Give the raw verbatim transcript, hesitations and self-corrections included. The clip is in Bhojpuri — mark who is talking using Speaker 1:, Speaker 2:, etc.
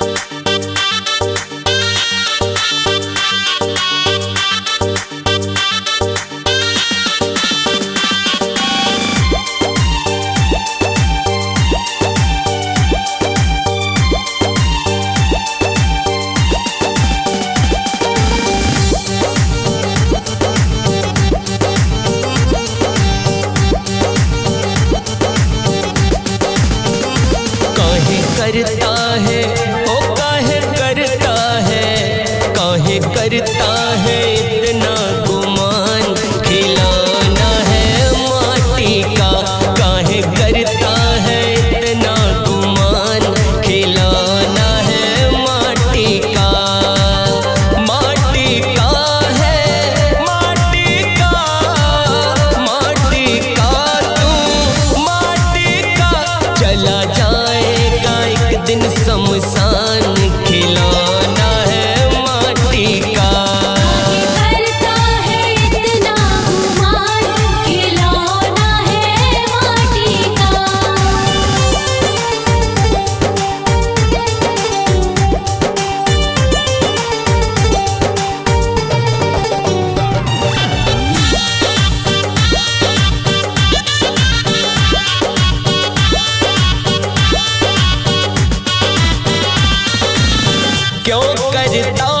Speaker 1: करता है ओ काहे करता है, काहे करता है इतना गुमान, खिलौना है माटी का। काहे करता है इतना गुमान, खिलौना है माटी का। माटी का है माटी का, माटी का तू माटी का। चला जाएगा एक दिन शमशान, खिलौना है माटी का।
Speaker 2: करता है इतना गुमान, खिलौना है माटी का।
Speaker 1: क्यों करता